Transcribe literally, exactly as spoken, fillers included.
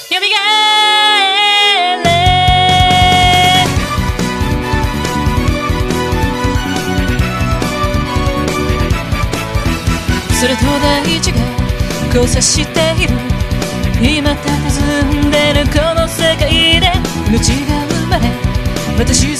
よみがえれ。それと大地が交差している、今佇んでるこの世界で命が生まれ、私